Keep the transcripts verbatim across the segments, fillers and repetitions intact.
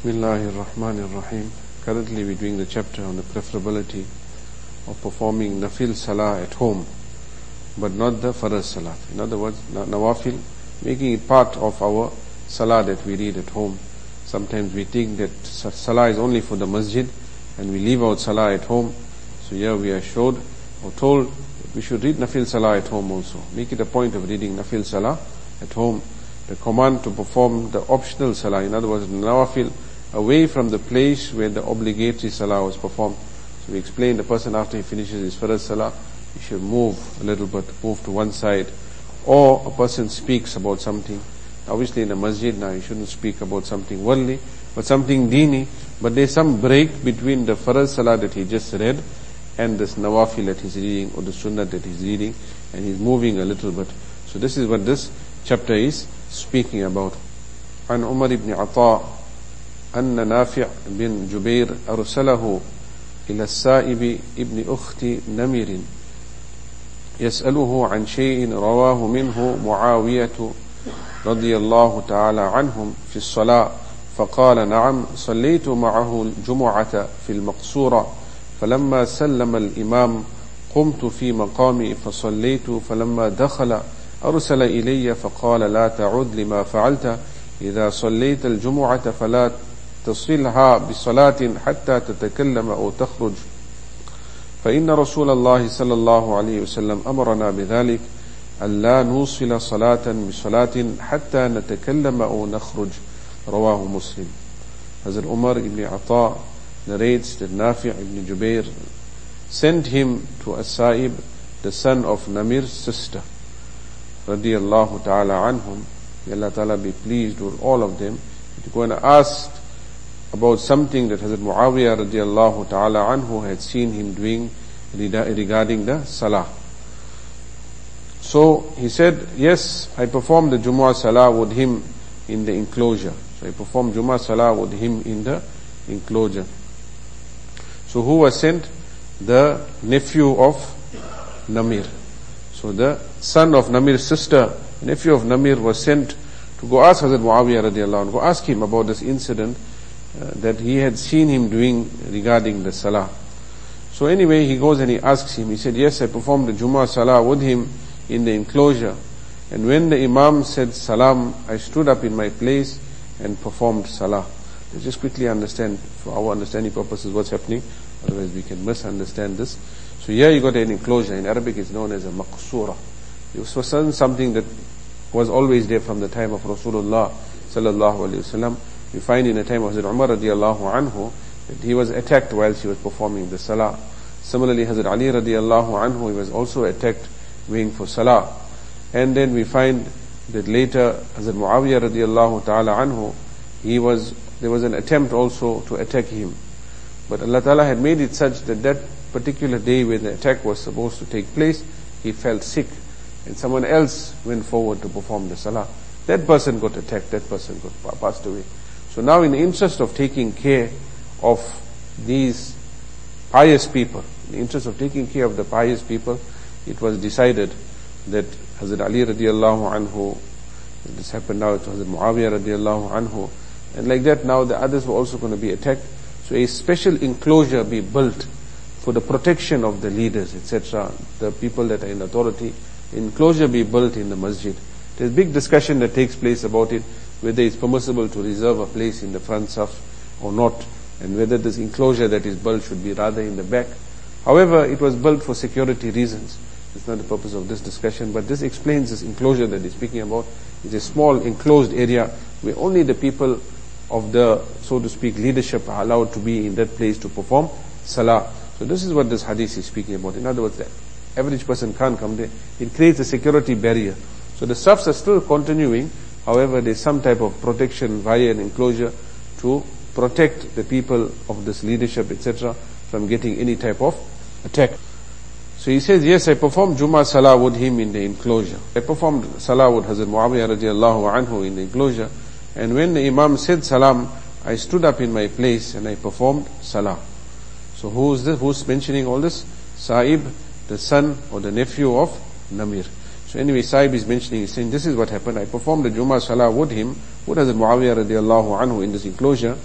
Bismillahirrahmanirrahim. Currently we're doing the chapter on the preferability of performing nafil salah at home, but not the farz salah. In other words, nawafil, making it part of our salah that we read at home. Sometimes we think that salah is only for the masjid and we leave out salah at home. So here we are showed or told that we should read nafil salah at home also. Make it a point of reading nafil salah at home. The command to perform the optional salah, in other words, nawafil, away from the place where the obligatory salah was performed. So we explained the person after he finishes his farz salah, he should move a little bit, move to one side. Or a person speaks about something. Obviously in the masjid now, you shouldn't speak about something worldly, but something deeni. But there's some break between the farz salah that he just read and this nawafil that he's reading, or the sunnah that he's reading, and he's moving a little bit. So this is what this chapter is speaking about. عن عمر بن عطاء أن نافع بن جبير أرسله إلى السائب ابن أخت نمر يسأله عن شيء رواه منه معاوية رضي الله تعالى عنهم في الصلاة، فقال نعم صليت معه الجمعة في المقصورة، فلما سلم الإمام قمت في مقامي فصليت، فلما دخل أرسل إلي فقال لا تعد لما فعلت، إذا صليت الجمعة فلا تصلها بصلاة حتى تتكلم أو تخرج، فإن رسول الله صلى الله عليه وسلم أمرنا بذلك، ألا نوصل صلاة بصلاة حتى نتكلم أو نخرج. رواه Muslim. Hazrat Umar ibn Ata narrates that Nafi' ibn Jubair sent him to As-Sa'ib, the son of Namir's sister, radiyallahu ta'ala anhum, may Allah ta'ala be pleased with all of them, to go and ask about something that Hazrat Muawiyah radiyallahu ta'ala anhu had seen him doing regarding the salah. So he said, yes, I performed the Jumu'ah salah with him in the enclosure. So I performed Jumu'ah salah with him in the enclosure. So who was sent? The nephew of Namir. So the son of Namir's sister, nephew of Namir, was sent to go ask Hazrat Muawiyah radiallahu anhu, go ask him about this incident uh, that he had seen him doing regarding the salah. So anyway, he goes and he asks him. He said, yes, I performed the Jumu'ah salah with him in the enclosure. And when the Imam said salam, I stood up in my place and performed salah. Let's just quickly understand, for our understanding purposes, what's happening. Otherwise we can misunderstand this. So here you got an enclosure. In Arabic it's known as a maqsura. It was something that was always there from the time of Rasulullah sallallahu alaihi wasallam. We find in the time of Hazrat Umar radiallahu anhu that he was attacked while he was performing the salah. Similarly, Hazrat Ali radiallahu anhu, he was also attacked waiting for salah. And then we find that later Hazrat Muawiyah radiallahu ta'ala anhu, he was, there was an attempt also to attack him. But Allah ta'ala had made it such that that particular day when the attack was supposed to take place, he felt sick, and someone else went forward to perform the salah. That person got attacked, that person got passed away. So now in the interest of taking care of these pious people, in the interest of taking care of the pious people, it was decided that Hazrat Ali radiallahu anhu, this happened now to Hazrat Muawiyah radiallahu anhu, and like that now the others were also going to be attacked. So a special enclosure be built for the protection of the leaders, et cetera, the people that are in authority. Enclosure be built in the masjid. There's big discussion that takes place about it, whether it's permissible to reserve a place in the front saf or not, and whether this enclosure that is built should be rather in the back. However, it was built for security reasons. It's not the purpose of this discussion, but this explains this enclosure that he's speaking about. It's a small enclosed area where only the people of the, so to speak, leadership are allowed to be in that place to perform salah. So this is what this hadith is speaking about. In other words, the average person can't come there. It creates a security barrier. So the safs are still continuing. However, there's some type of protection via an enclosure to protect the people of this leadership, et cetera, from getting any type of attack. So he says, yes, I performed Jummah Salah with him in the enclosure. I performed Salah with Hazrat Muawiyah radiallahu anhu in the enclosure. And when the Imam said Salam, I stood up in my place and I performed Salah. So who is this? Who's mentioning all this? Sa'ib, the son or the nephew of Namir. So anyway, Sa'ib is mentioning, he's saying, this is what happened. I performed the Jummah Salah with him, with Hazrat Muawiyah radiallahu anhu in this enclosure.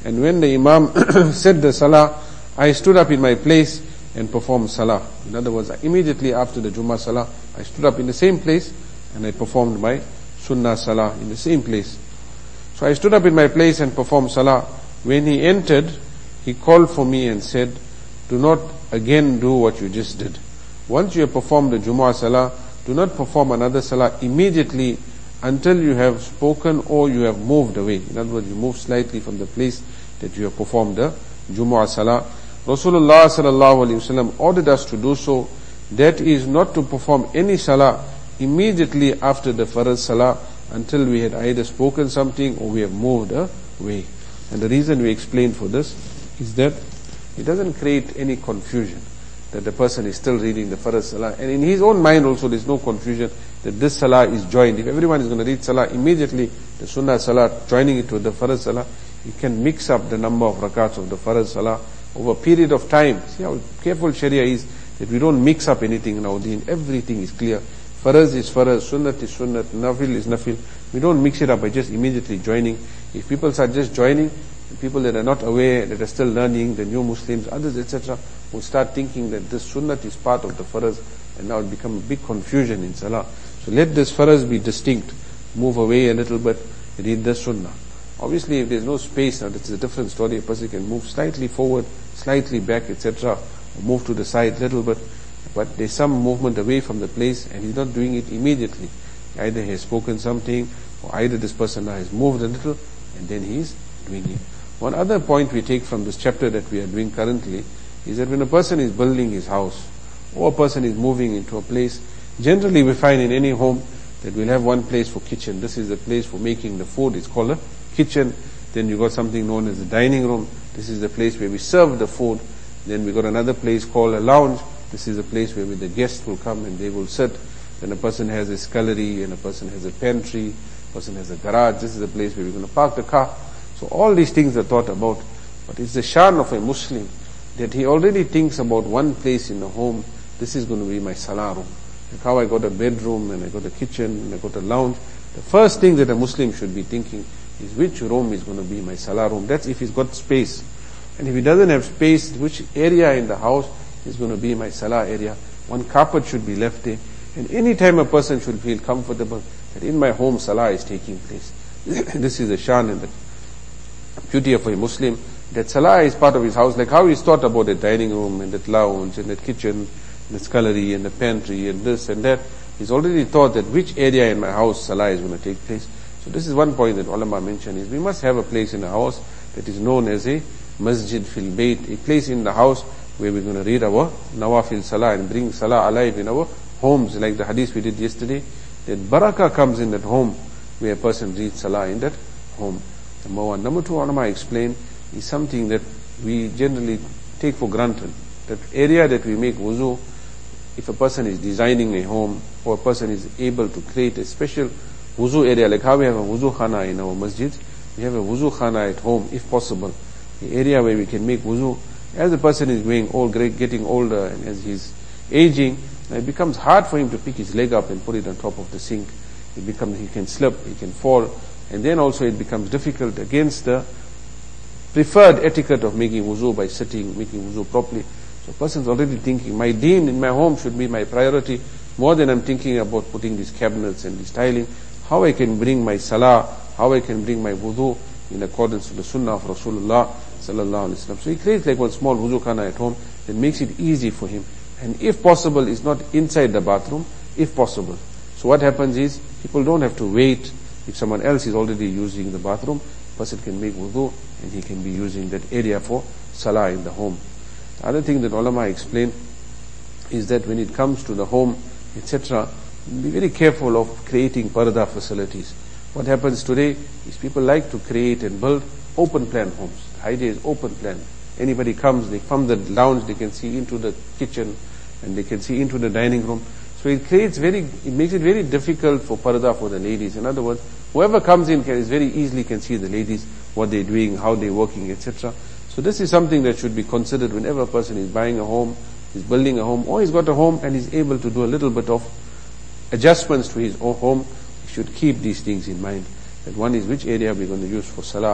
And when the Imam said the Salah, I stood up in my place and performed Salah. In other words, immediately after the Jummah Salah, I stood up in the same place and I performed my Sunnah Salah in the same place. So I stood up in my place and performed Salah. When he entered, he called for me and said, do not again do what you just did. Once you have performed the Jummah Salah, do not perform another Salah immediately until you have spoken or you have moved away. In other words, you move slightly from the place that you have performed the Jummah Salah. Rasulullah sallallahu alaihi wasallam ordered us to do so. That is not to perform any Salah immediately after the Farz Salah until we had either spoken something or we have moved away. And the reason we explained for this is that it doesn't create any confusion that the person is still reading the Farz Salah. And in his own mind also there's no confusion that this Salah is joined. If everyone is going to read Salah immediately, the Sunnah Salah, joining it with the Farz Salah, you can mix up the number of rakats of the Farz Salah over a period of time. See how careful Sharia is, that we don't mix up anything in our deen. Everything is clear. Farz is Farz, Sunnat is Sunnat, Nafil is Nafil. We don't mix it up by just immediately joining. If people start just joining, people that are not aware, that are still learning, the new Muslims, others, et cetera, will start thinking that this Sunnat is part of the Farz, and now it become a big confusion in Salah. So let this Farz be distinct. Move away a little bit, read the Sunnah. Obviously, if there's no space, now that's a different story. A person can move slightly forward, slightly back, et cetera, or move to the side a little bit. But there's some movement away from the place, and he's not doing it immediately. Either he has spoken something, or either this person now has moved a little, and then he's doing it. One other point we take from this chapter that we are doing currently is that when a person is building his house, or a person is moving into a place, generally we find in any home that we'll have one place for kitchen. This is the place for making the food. It's called a kitchen. Then you got something known as the dining room. This is the place where we serve the food. Then we got another place called a lounge. This is a place where the guests will come and they will sit. Then a person has a scullery, and a person has a pantry, a person has a garage. This is the place where we're going to park the car. So all these things are thought about. But it's the shan of a Muslim that he already thinks about one place in the home. This is going to be my salah room. Like how I got a bedroom, and I got a kitchen, and I got a lounge. The first thing that a Muslim should be thinking is which room is going to be my salah room. That's if he's got space. And if he doesn't have space, which area in the house is going to be my salah area. One carpet should be left there. And any time a person should feel comfortable that in my home salah is taking place. This is the shan and the beauty of a Muslim, that salah is part of his house, like how he's thought about the dining room and that lounge and that kitchen and the scullery and the pantry and this and that. He's already thought that which area in my house salah is going to take place. So this is one point that ulama mentioned, is we must have a place in the house that is known as a masjid fil bayt, a place in the house where we're going to read our nawafil salah and bring salah alive in our homes, like the hadith we did yesterday, that barakah comes in that home where a person reads salah in that home. Number one. Number two, ulama explain, is something that we generally take for granted. That area that we make wuzu, if a person is designing a home, or a person is able to create a special wuzu area, like how we have a wuzu khana in our masjid, we have a wuzu khana at home, if possible. The area where we can make wuzu. As the person is going old, getting older, and as he's aging, it becomes hard for him to pick his leg up and put it on top of the sink. It becomes, he can slip, he can fall, and then also it becomes difficult against the preferred etiquette of making wuzu by sitting, making wuzu properly. So a person's already thinking, my deen in my home should be my priority, more than I'm thinking about putting these cabinets and this tiling. How I can bring my salah, how I can bring my wudu in accordance to the sunnah of Rasulullah sallallahu alaihi wasallam. So he creates like one small wuzu khana at home that makes it easy for him. And if possible, is not inside the bathroom, if possible. So what happens is, people don't have to wait. If someone else is already using the bathroom, a person can make wudu and he can be using that area for salah in the home. The other thing that ulama explain is that when it comes to the home, et cetera, be very careful of creating parda facilities. What happens today is people like to create and build open plan homes. The idea is open plan. Anybody comes, they from the lounge, they can see into the kitchen and they can see into the dining room. So it creates very, it makes it very difficult for parda for the ladies. In other words, whoever comes in can is very easily can see the ladies, what they're doing, how they're working, et cetera. So this is something that should be considered whenever a person is buying a home, is building a home, or he's got a home and is able to do a little bit of adjustments to his own home. He should keep these things in mind. That one is which area we're going to use for salah,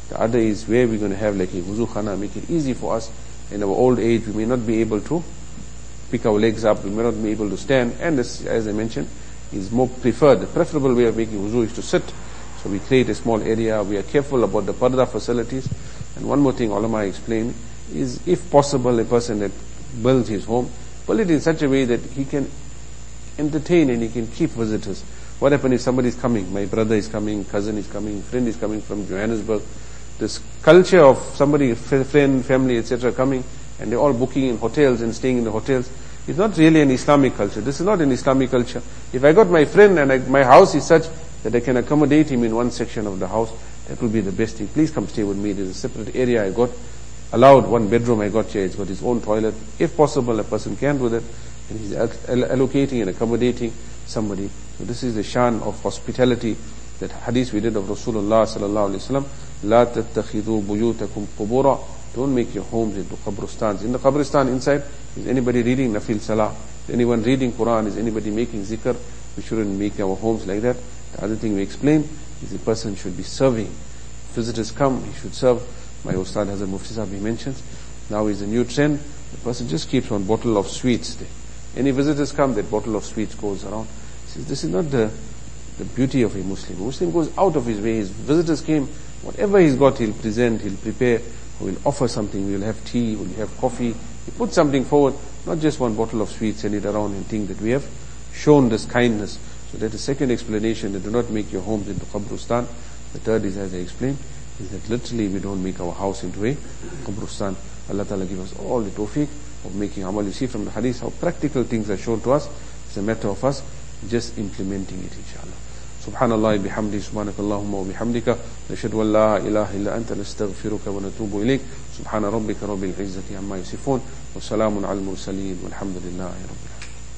The other is where we're going to have like a wuzu khana, make it easy for us. In our old age, we may not be able to pick our legs up, we may not be able to stand, and this, as I mentioned, is more preferred. The preferable way of making wuzu is to sit. So we create a small area, we are careful about the parda facilities. And one more thing ulama explain is, if possible, a person that builds his home, build it in such a way that he can entertain and he can keep visitors. What happens if somebody is coming, my brother is coming, cousin is coming, friend is coming from Johannesburg, this culture of somebody, friend, family, et cetera coming, and they're all booking in hotels and staying in the hotels, it's not really an Islamic culture. This is not an Islamic culture. If I got my friend and I, my house is such that I can accommodate him in one section of the house, that will be the best thing. Please come stay with me. There's a separate area I got, allowed one bedroom I got here. It's got his own toilet. If possible, a person can do that, and he's allocating and accommodating somebody. So this is the shan of hospitality, that hadith we did of Rasulullah sallallahu alaihi wasallam. La tattakhidhu buyutakum qubura. Don't make your homes into qabristans. In the qabristan inside, is anybody reading nafil salah? Is anyone reading Quran? Is anybody making zikr? We shouldn't make our homes like that. The other thing we explain is the person should be serving. Visitors come, he should serve. My Ustad Hazrat Mufti Sahib, he mentions, now is a new trend. The person just keeps one bottle of sweets there. Any visitors come, that bottle of sweets goes around. He says, this is not the, the beauty of a Muslim. A Muslim goes out of his way. His visitors came, whatever he's got, he'll present, he'll prepare, he'll offer something. We'll have tea, we'll have coffee. He puts something forward, not just one bottle of sweets, send it around and think that we have shown this kindness. So that is second explanation, that do not make your homes into qabristan. The third is, as I explained, is that literally we don't make our house into a qabristan. Allah Ta'ala give us all the tawfiq of making amal. You see from the hadith how practical things are shown to us. It's a matter of us just implementing it, inshallah. Subhanallah bihamdi, subhanakallahumma wa bihamdika, nashhadu an la ilaha illa anta, nastaghfiruka wa natubu ilayk. Subhana rabbika rabbil izzati amma yasifun, wa salamun al mursaleen, walhamdulillahi rabbil alamin.